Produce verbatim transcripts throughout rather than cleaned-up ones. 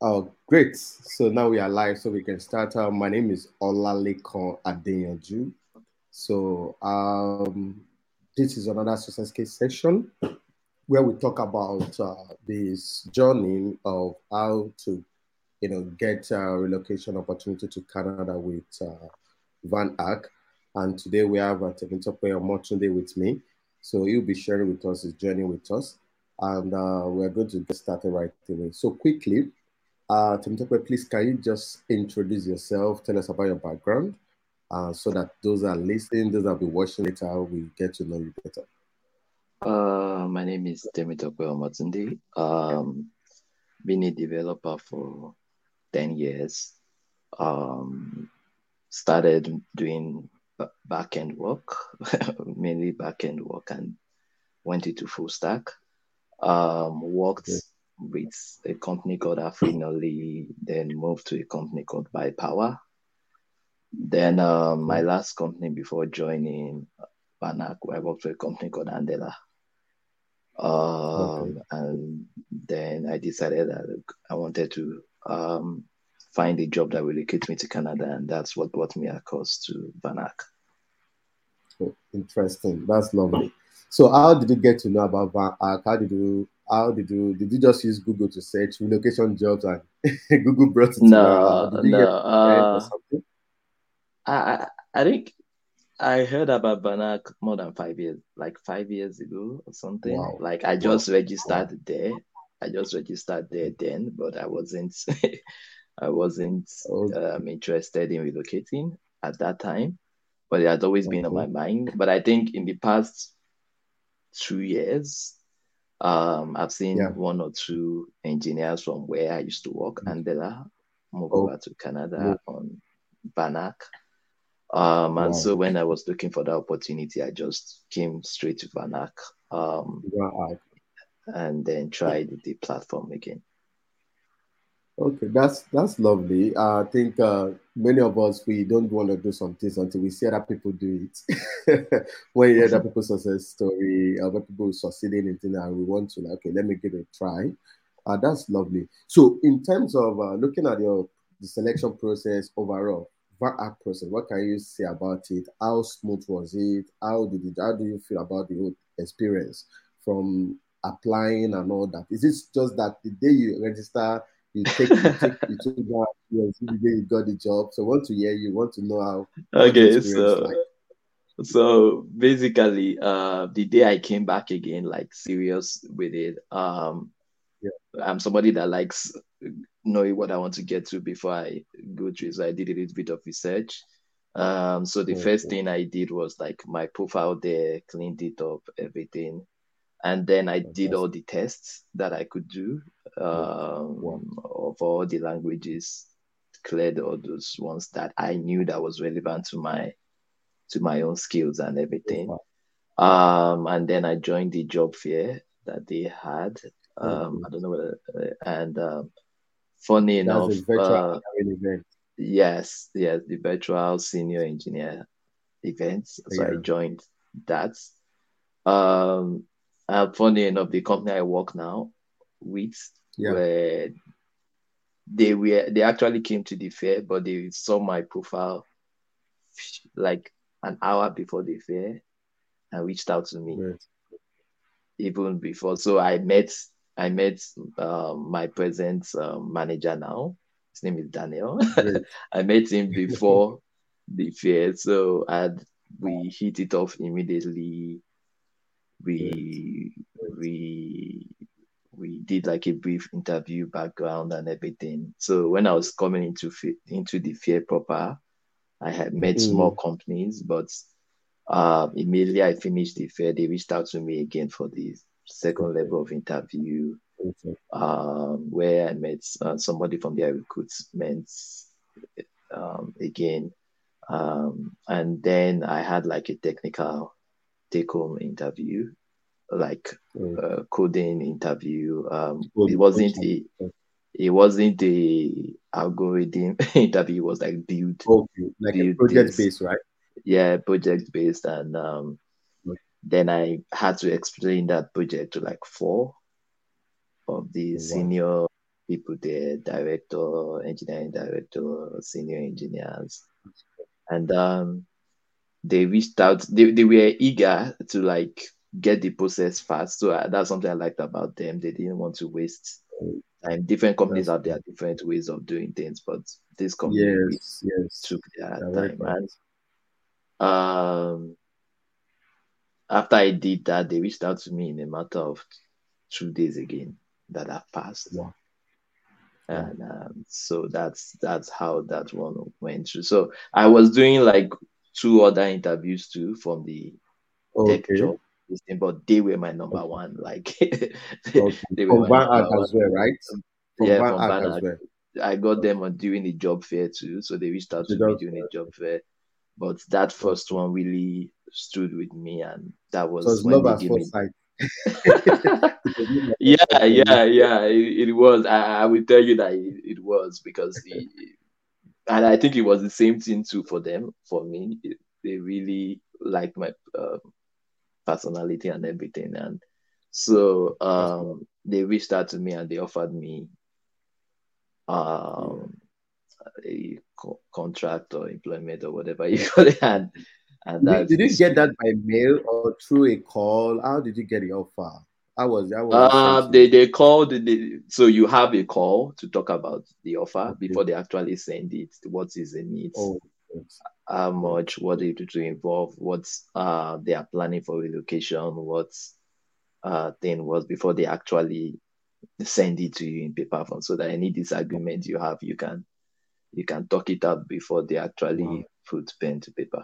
Oh, great. So now we are live, so we can start. Uh, my name is Olalekan Adeyanju. So um, this is another success case session where we talk about uh, this journey of how to, you know, get a relocation opportunity to Canada with uh, Van Ack. And today we have uh, Temitope Omotunde with me. So he'll be sharing with us his journey with us. And uh, we're going to get started right away. So quickly, uh, Temitope, please can you just introduce yourself, tell us about your background, uh, so that those that are listening, those that will be watching later, we get to know you better. Uh, my name is Temitope Omotunde. Um, been a developer for ten years. Um, started doing b- back-end work, mainly back-end work, and went into full stack. Um, worked Okay. with a company called Afrinoli, then moved to a company called Bypower. Then um, my Okay. last company before joining Banak, I worked for a company called Andela. Okay. Um, and then I decided that I wanted to um, find a job that will relocate me to Canada, and that's what brought me across to Vanak. Oh, interesting. That's lovely. So, how did you get to know about Van Ark? How did you? How did you? Did you just use Google to search relocation jobs and Google brought it to Van Ark, or No, did you no. hear it or Uh, something? I, I I think I heard about Vanak more than five years, like five years ago or something. Wow. Like I Wow. just Wow. registered there. I just registered there then, but I wasn't I wasn't Oh, um, interested in relocating at that time. But it has always been on my okay. mind. But I think in the past two years, um, I've seen Yeah. one or two engineers from where I used to work, and they move Oh, over to Canada move. on Banak. Um, and Wow. so when I was looking for that opportunity, I just came straight to Vanak, um, Van Ark. and then tried the platform again. Okay, that's that's lovely. Uh, I think uh, many of us we don't want to do some things until we see other people do it. When you hear other people's success story, other people succeeding in things, and we want to like, okay, let me give it a try. Uh, that's lovely. So, in terms of uh, looking at your the selection process overall, V A C process, what can you say about it? How smooth was it? How did it? How do you feel about the whole experience from applying and all that? Is it just that the day you register? You take you take you took that yes, the day you got the job. So I want to hear you, want to know how what the Okay, experience so like. so basically, uh, the day I came back again, like serious with it, um, Yeah. I'm somebody that likes knowing what I want to get to before I go through. So I did a little bit of research. Um, so the first Okay. thing I did was like my profile there, cleaned it up, everything. And then I did all Fantastic. the tests that I could do Yeah. Wow. um, of all the languages, cleared all those ones that I knew that was relevant to my to my own skills and So everything. far. Um, and then I joined the job fair that they had. Um, Okay. I don't know whether, uh, and um, funny That's a enough, virtual uh, hiring event. yes, yes, the virtual senior engineer events. So I Yeah. joined that. Um, uh, funny enough, the company I work now with, Yeah. where they were, they actually came to the fair, but they saw my profile like an hour before the fair and reached out to me Great. even before. So I met I met um, my present um, manager now. His name is Daniel. Great. I met him before the fair, so and we hit it off immediately. Great. We Great. we we did like a brief interview background and everything. So when I was coming into into the fair proper, I had met small Mm, companies, but uh, immediately I finished the fair, they reached out to me again for the second okay. level of interview, Okay. um, where I met uh, somebody from their recruitment um, again. Um, and then I had like a technical take home interview, like Mm. a coding interview. Um, it Good. wasn't Okay. a it wasn't a algorithm interview. It was like build Okay. Like a build project this, base, right? yeah, project based, and um, then I had to explain that project to like four of the Wow. senior. people there, director, engineering director, senior engineers. And um, they reached out, they, they were eager to like get the process fast. So uh, that's something I liked about them. They didn't want to waste time. Different companies That's have their good. different ways of doing things, but this company really Yes, yes. took their You're very time. And correct. um, after I did that, they reached out to me in a matter of two days again that have passed. Wow. Wow. And um, so that's that's how that one went through. So I was doing like two other interviews too from the tech Okay. job, this thing, but they were my number Okay. one. Like they, Okay. they were From my Van number Ark one. as well, right? From Yeah, Van from Ark as Banner. well. I got Okay. them on doing a job fair too. So they reached out So to me that's doing a job fair. But that first okay. one really stood with me, and that So was it's when love they at gave me. first sight. It was love at first Yeah, sight for you. yeah, yeah. It, it was. I, I will tell you that it, it was because the, and I think it was the same thing too for them. For me, it, they really liked my uh, personality and everything, and so That's love. um, they reached out to me and they offered me Yeah. um a co- contract or employment or whatever you call it, and and Did you, that's did the you get story. that by mail or through a call? How did you get the offer? How was how was it sent Uh, to they you? they called the, so you have a call to talk about the offer Okay. before they actually send it. What is in it? Oh, great, How great, much? What great. they do to involve? What uh they are planning for relocation? What uh thing was before they actually send it to you in paper form, so that any disagreement you have, you can you can talk it out before they Wow. actually put pen to paper.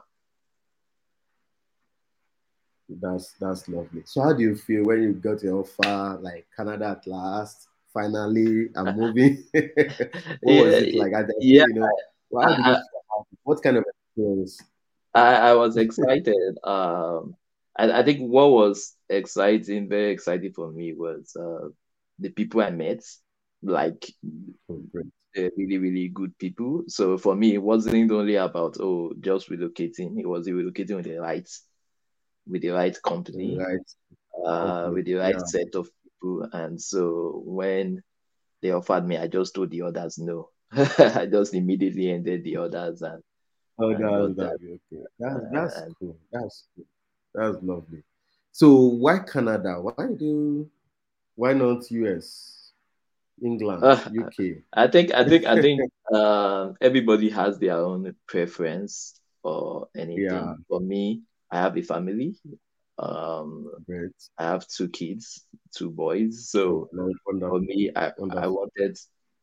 That's that's lovely. So how do you feel when you got your offer, like Canada at last? Finally, I'm moving. What was Yeah, it like? I, I yeah. feel, you know, well, how did you I, feel? What kind of experience? I, I was excited. Um, I, I think what was exciting, very exciting for me was uh, the people I met. Like Oh, great. they're really, really good people. So for me, it wasn't only about oh just relocating. It was relocating with the right with the right company, Right. uh, Company. with the right Yeah. set of people. And so when they offered me, I just told the others no. I just immediately ended the others and Oh, and that's got that. lovely. Okay. That's Uh, that's and cool. That's cool. That's lovely. So why Canada? Why do why not U S, England, uh, U K? I think I think I think um, everybody has their own preference or Yeah, anything. For me, I have a family. Um, great. I have two kids, two boys. Oh, So no, for wonderful. me, I I Wonderful. wanted,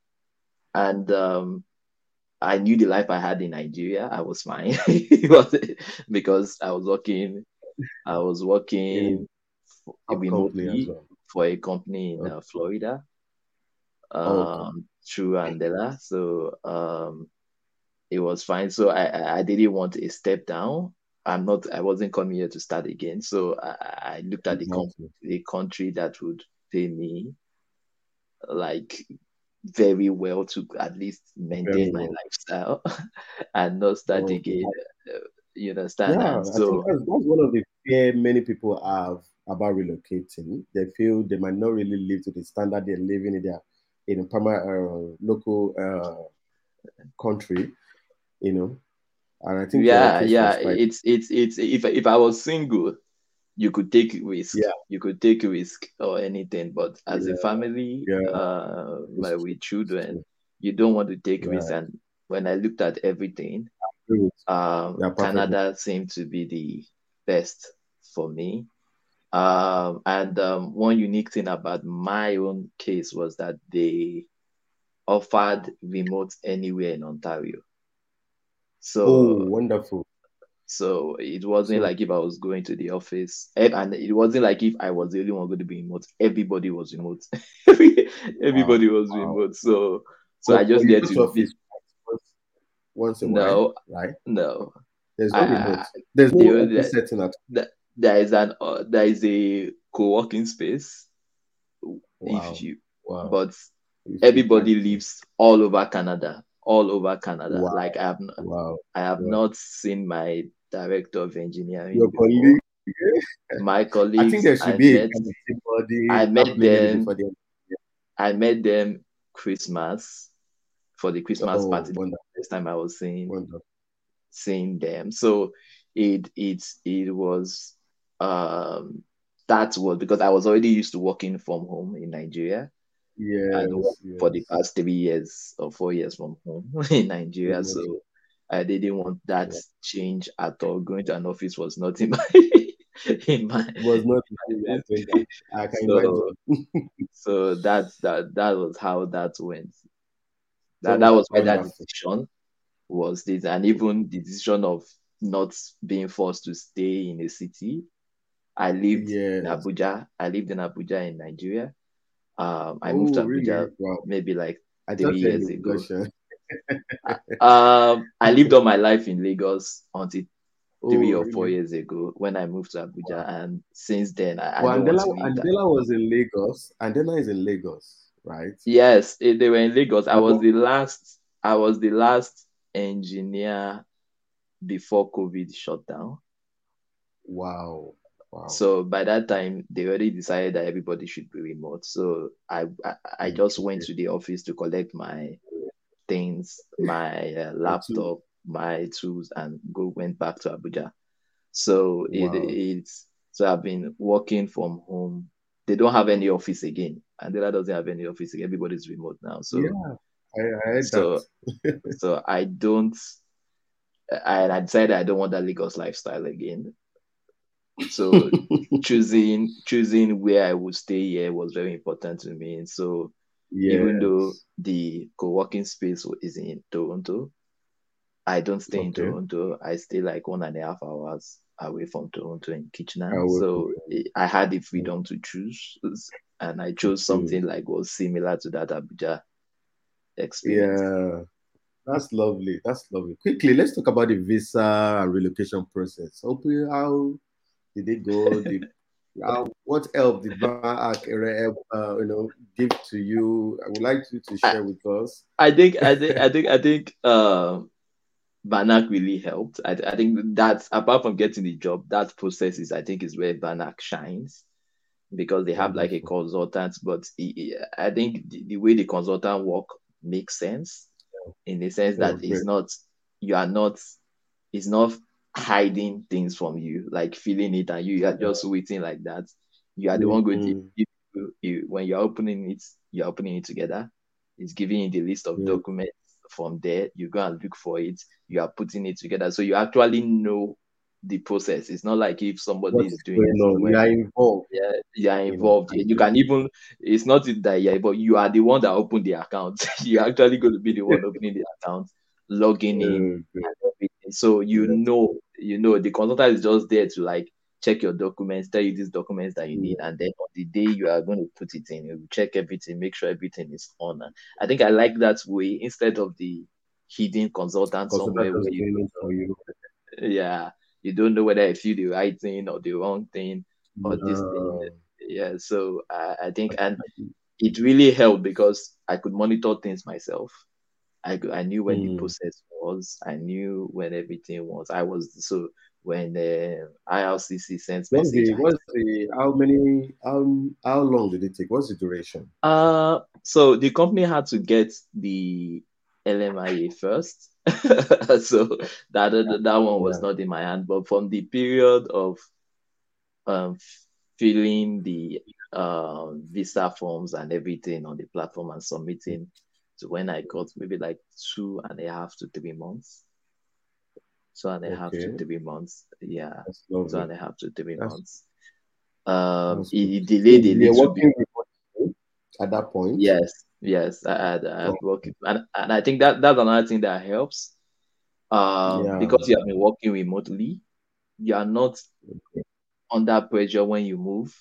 and um, I knew the life I had in Nigeria. I was fine. It was because I was working. I was In working f- top company as remotely well. for a company in Okay. uh, Florida, Okay. um, through Andela. So um, it was fine. So I, I I didn't want a step down. I'm not. I wasn't coming here to start again. So I, I looked at the com- Exactly. the country that would pay me like very well to at least Very maintain my well. lifestyle and not start Okay. again. Uh, you understand? Yeah, And I think so that's, that's one of the fear many people have about relocating. They feel they might not really live to the standard they're living in their in a primary uh, local uh, country, you know. And I think your yeah, case yeah, was quite, it's it's it's if if I was single, you could take risk. yeah, You could take risk or anything. But as a yeah, family, yeah, uh, it's my true, with it's children, true. you don't want to take risk. Right. And when I looked at everything, Agree with um, you. Yeah, perfectly. Canada seemed to be the best for me. Um, and um, one unique thing about my own case was that they offered remote anywhere in Ontario. Oh, So wonderful. so it wasn't So, like if I was going to the office, eh, and it wasn't like if I was the only one going to be remote. Everybody was remote. wow, Everybody was wow. remote. So so But, I but just you get go to to visit. office once, once a while, No, right? no. There's no remote. I, There's no office the, setting at. the, there is an uh, there is a co-working space if Wow, you, wow. but If you everybody can. To. lives all over Canada, all over Canada. Wow, Like I have, n- wow, I have wow. not seen my director of Your engineering before. colleague, My I think colleagues, there should I be a met, kind of body I met happening maybe them, before the. I met them Christmas for the Christmas Oh, party. wonderful, This time I was seeing wonderful. seeing them. So it it it was um that was because I was already used to working from home in Nigeria. I Yes, worked for the yes. past three years or four years from home in Nigeria. Remotely. So I didn't want that Yeah. change at all. Going to an office was not in my in my It was not in my my agenda. I can so imagine. so that's that that was how that went. That that So was why that wonderful. decision was this, and even the decision of not being forced to stay in a city. I lived in Yes. Abuja. I lived in Abuja in Nigeria. Um, I moved Oh, to Abuja really? Wow. maybe like I three just heard years the ago. question. Um, I lived all my life in Lagos until three Oh, or four really? years ago when I moved to Abuja, Wow. and since then I, I Well, don't want Andela, to leave that. Andela was in Lagos. Andela is in Lagos, right? Yes, eh, they were in Lagos. I And was what? the last. I was the last engineer before COVID shut down. Wow. Wow. So by that time, they already decided that everybody should be remote. So I I, I just went Okay. to the office to collect my things, my uh, The two. laptop, my tools, and go went back to Abuja. So it Wow. it's so I've been working from home. They don't have any office again. Andela doesn't have any office again. Everybody's remote now. So Yeah, I, I heard that. so so I don't I, I decided I don't want that Lagos lifestyle again. So choosing choosing where I would stay here was very important to me. And so even though Yes. the co-working space is in Toronto, I don't stay in Okay. Toronto. I stay like one and a half hours away from Toronto in I Kitchener. will So continue I had the to freedom to choose, and I chose choose. something like was similar to that Abuja experience. Yeah, that's lovely. That's lovely. Quickly, let's talk about the visa and relocation process. Hopefully, how did it go? Did how, what help did Bank uh, you know give to you? I would like you to I, share with us. I think I think I think I think um Banak really helped. I, I think that apart from getting the job, that process is I think is where Banak shines because they have like a Wonderful. consultant, but he- he- I think the, the way the consultant work makes sense in the sense Oh, that it's great. not you are not it's not hiding things from you, like feeling it and you are just waiting like that. You are the one going to Mhm. you, you when you're opening it, you're opening it together. It's giving you the list of Yeah. documents from there. You go and look for it, you are putting it together. So you actually know the process. It's not like if somebody What's is doing going it on? somewhere. You are involved, Yeah, you are you know. involved. And You can even, it's not that you're involved, you are the one that opened the account. You're actually going to be the one opening the account, logging in, uh, good. and everything. So you Yes. know, you know, the consultant is just there to like check your documents, tell you these documents that you need, Yeah. and then on the day you are going to put it in, you check everything, make sure everything is on. I think I like that way instead of the hidden consultant Consultant somewhere where just you doing don't it for you. know, yeah, you don't know whether I feel the right thing or the wrong thing or this thing. No. Yeah, so I, I think, and it really helped because I could monitor things myself. I, could- I knew when the Hmm. process was. I knew when everything was. I was so when the I R C C sends What's message. the I what's the how many how how long did it take? What's the duration? uh so the company had to get the L M I A first. So that that one was Yeah. not in my hand. But from the period of um filling the uh, visa forms and everything on the platform and submitting to when I got maybe like two and a half to three months. Two and a half to Okay. three months. Yeah, That's two lovely. and a half to three That's months. Um, that's good. it So delayed a you're little bit. working remotely at that point. Yes, yes, I had I Oh, had worked, and, and I think that that's another thing that helps. Um, yeah. because you have been working remotely, you are not under pressure when you move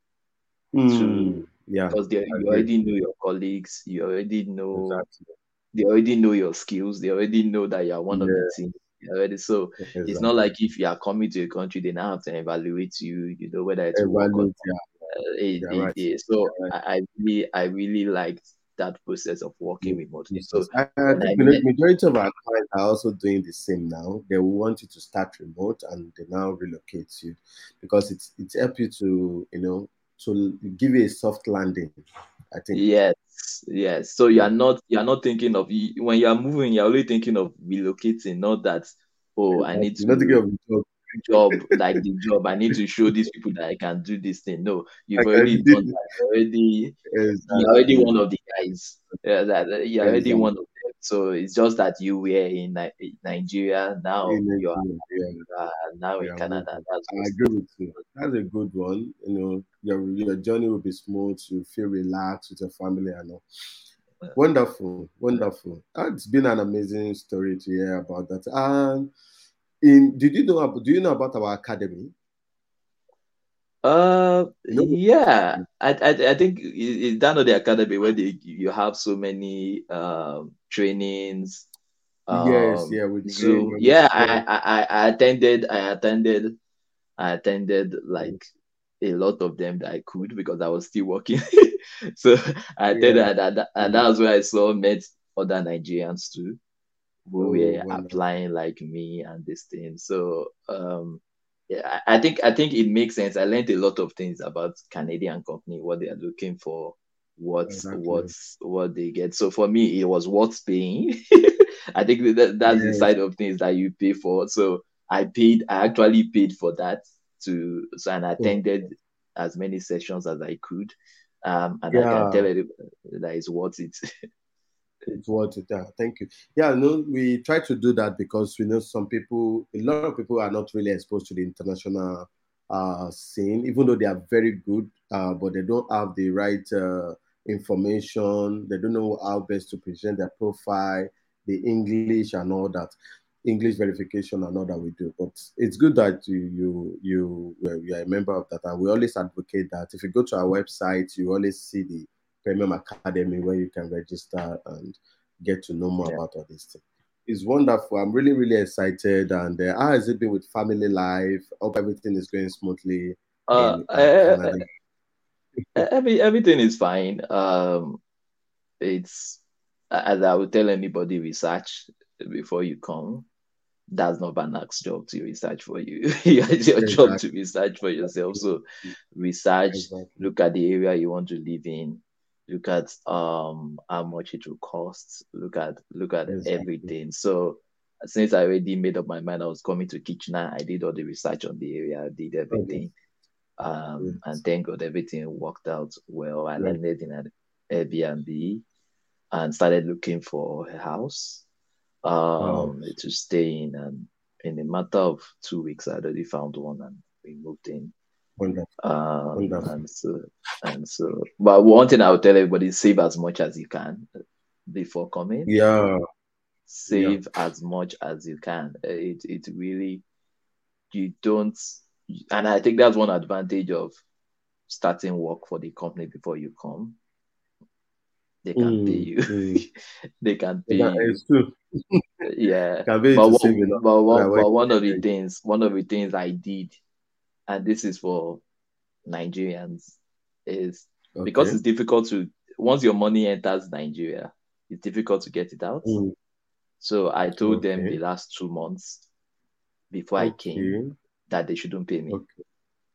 to Hmm. Yeah. because they, I you agree. already know your colleagues, you already know Exactly. they already know your skills, they already know that you are one of the Yeah. team. You already so it's not Exactly. like if you are coming to a country, they now have to evaluate you, you know whether it will work or Evaluate. not. Yeah. Uh, it, You're it, right. it- so You're right. I, I really I really liked that process of working Yeah, remotely. So process. I, I when think I the met majority of our clients are also doing the same now. They will want you to start remote and they now relocate you because it's it's help you to you know to give you a soft landing. I think yes, Yes, yes. So you are not you are not thinking of when you are moving, you're only thinking of relocating, not that, oh, I need Exactly. Not to get to of the job. job like the job. I need to show these people that I can do this thing. No, I you've can already do done that. You're already you're already exactly. one of the guys. Yeah, that that- you're already one Exactly. of them. So it's just that you were in Ni- in Nigeria. Now In you're Nigeria, yeah. uh, now We in are Canada. moving. That's I just agree with you. That's a good one. You know, your your journey will be smooth. You feel relaxed with your family and all. Wonderful, wonderful. Ah, it's been an amazing story to hear about that. And in did you know ab- do you know about our academy? Uh, You know, yeah, I I, I think it- it's down at the academy where they, you have so many um trainings, yes, um yeah, we train Zoom. when we Yeah, I, talk. I I I attended I attended I attended Mm, like a lot of them that I could because I was still working. So I attended, yeah. and, and, and Mm. that was where I saw met other Nigerians too who Oh, were wonderful. applying like me and this thing. So um yeah, I I think I think it makes sense. I learned a lot of things about Canadian company, what they are looking for, what's Exactly. what's what they get. So for me, it was worth paying. I think that that's the Yes, side of things that you pay for. So I paid, I actually paid for that to so and I oh, attended as many sessions as I could. Um, and I can tell yeah. it that it's worth it. It's worth it. Yeah, thank you. Yeah, no, we try to do that because we know some people, a lot of people are not really exposed to the international uh, scene, even though they are very good, uh, but they don't have the right uh, information. They don't know how best to present their profile, the English and all that, English verification and all that we do. But it's good that you you you well, you are a member of that, and we always advocate that. If you go to our website, you always see the Premium Academy where you can register and get to know more Yeah. about all these things. It's wonderful. I'm really, really excited. And uh, how has it been with family life? Hope everything is going smoothly Uh, in uh, Canada. uh, every everything is fine. Um, it's as I would tell anybody, research before you come. That's not Banak's job to research for you. It's your job to Exactly. research for yourself. So research, Exactly. look at the area you want to live in, look at um how much it will cost, look at look at Exactly. everything. So since I already made up my mind I was coming to Kitchener, I did all the research on the area, I did Okay. everything. Um, Great. and thank God everything worked out well. I Great. landed in an Airbnb and started looking for a house Wow. um to stay in, and in a matter of two weeks I already found one and we moved in. Wonderful. Um Wonderful. and so and so but one thing I would tell everybody, save as much as you can before coming. Yeah. Yeah. Save as much as you can. It it really you don't and I think that's one advantage of starting work for the company before you come. They can pay Mm, you. mm. They can pay That you. is true. Yeah. Can be But to save what enough. but what Otherwise, but one of the things one of the things I did, and this is for Nigerians, is because okay. it's difficult to once your money enters Nigeria, it's difficult to get it out. Mm, So I told them the okay. last two months before I came Okay. that they shouldn't pay me. Okay.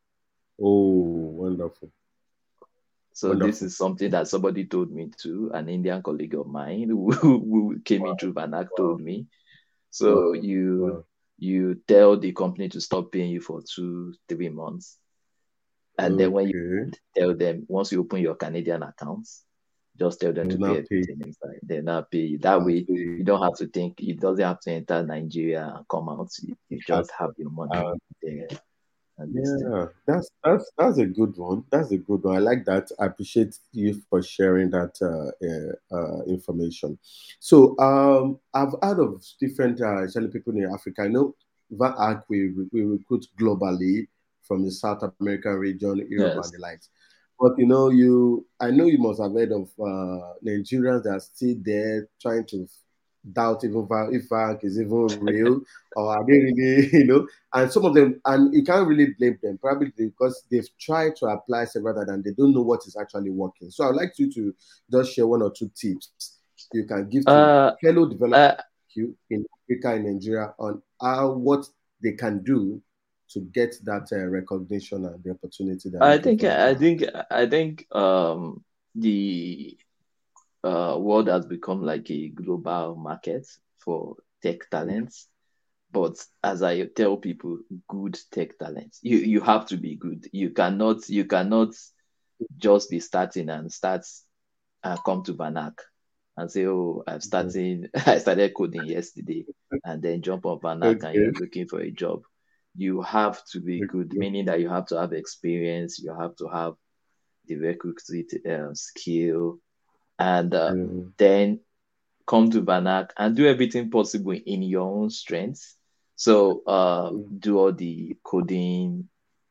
Oh, wonderful. So this Wonderful. is something that somebody told me too, an Indian colleague of mine who, who came in through Vanak Wow. told me. Wow. So you Wow. you tell the company to stop paying you for two, three months. And then when you Okay. tell them, once you open your Canadian accounts, just tell them Will to pay not pay. everything inside. They now pay you. That I'll way, pay. you don't have to think. It doesn't have to enter Nigeria and come out. You, you just have your money Uh, there and this thing. yeah, that's that's that's a good one. That's a good one. I like that. I appreciate you for sharing that uh, uh, uh, information. So, um, I've heard of different uh, Israeli people in Africa. I know V A C we we recruit globally from the South American region, Europe, and Yes. the likes. But you know, you I know you must have heard of uh, Nigerians that are still there trying to doubt even if V A C is even real, or are they really, you know? And some of them, and you can't really blame them, probably because they've tried to apply several times and they don't know what is actually working. So I'd like you to just share one or two tips you can give to Uh, fellow developers uh, like you in Africa and Nigeria on how what they can do to get that uh, recognition and the opportunity they're I looking think for in I Canada. think I think um the uh, world has become like a global market for tech talents. But as I tell people, good tech talents, you you have to be good. You cannot you cannot just be starting and start and come to Vanak and say, oh, I'm starting, I started coding yesterday, and then jump on Vanak and Okay. you're looking for a job. You have to be good, Okay. meaning that you have to have experience, you have to have the requisite uh, skill, and uh, Mm, then come to Vanak and do everything possible in your own strengths. So uh, do all the coding,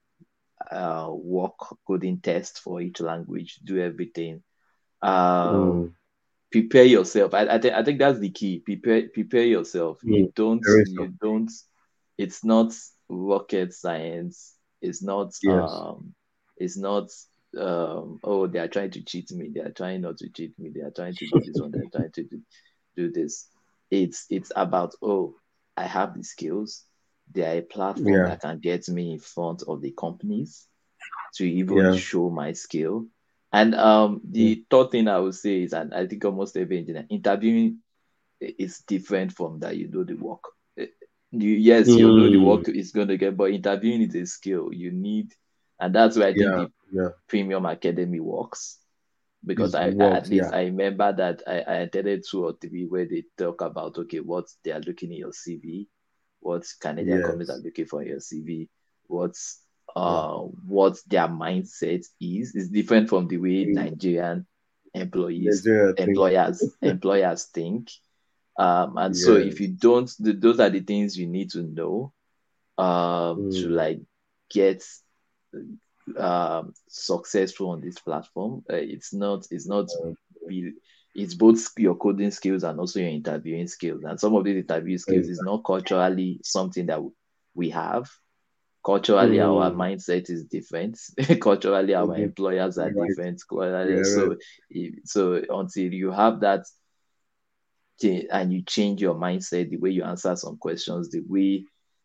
uh, work, coding test for each language, do everything. Um, mm, prepare yourself. I, I think I think that's the key. Prepare prepare yourself. You mm. don't Very you so. don't. It's not rocket science. It's not Yes. um. It's not um. Oh, they are trying to cheat me. They are trying not to cheat me. They are trying to do this one. They are trying to do, do this. It's it's about, oh, I have the skills. They are a platform Yeah. that can get me in front of the companies to even Yeah. show my skill. And um, Mm, the third thing I would say is, and I think almost every engineer, interviewing is different from that you know the work. Eh, You, yes, you know the mm. work is going to get, but interviewing is a skill you need, and that's where I think Yeah. the Yeah. premium academy works. Because It I, I at works. least Yeah. I remember that I, I attended two or three where they talk about, okay, what they are looking in your C V, what Canadian companies are Yes. looking for in your C V, what's Yeah. uh what their mindset is is different from the way Mm. Nigerian employees Nigeria thing. employers employers think. Um, and so if you Yes. don't, th- those are the things you need to know um to Mm. like get um successful on this platform. Uh, it's not it's not Uh, be it's both your coding skills and also your interviewing skills. And some of these interview skills is exactly. not culturally something that we have. Culturally, our Mm. mindset is different. Culturally, our Maybe employers are you're right. different. Culturally, You're right. so so until you have that thing and you change your mindset, the way you answer some questions, the way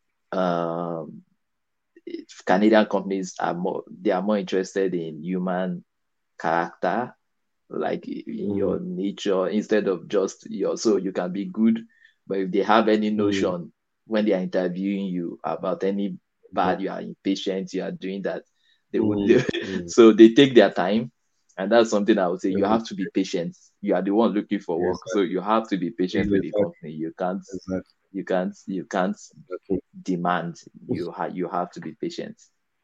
um Canadian companies are more they are more interested in human character, like in Mm. your nature, instead of just your, so you can be good, but if they have any Mm. notion when they are interviewing you about any Yeah. bad, you are impatient, you are doing that, they would Mm. Mm. so they take their time. And that's something I would say, you Mm. have to be patient. You are the one looking for work, so Exactly. you have to be patient with the Exactly. company. You can't Exactly. you can't you can't Exactly. demand. You have you have to be patient.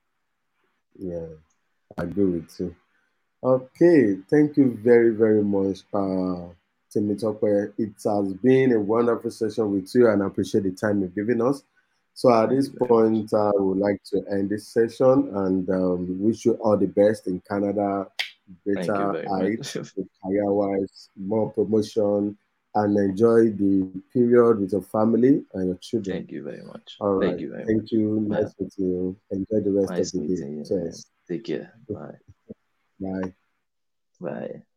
Yeah. I agree with you. Okay, thank you very, very much, uh, Temitope. It has been a wonderful session with you, and I appreciate the time you've given us. So at Thank this you very much. point, uh, I would like to end this session and um, wish you all the best in Canada, Thank you better very much. heights, career-wise, more promotion, and enjoy the period with your family and your children. Thank you very much. All Thank right, you very thank much. you. Yeah. Nice meeting you. Enjoy the rest of Nice the day. meeting you, man. Cheers. Take care. Bye. Bye. Bye.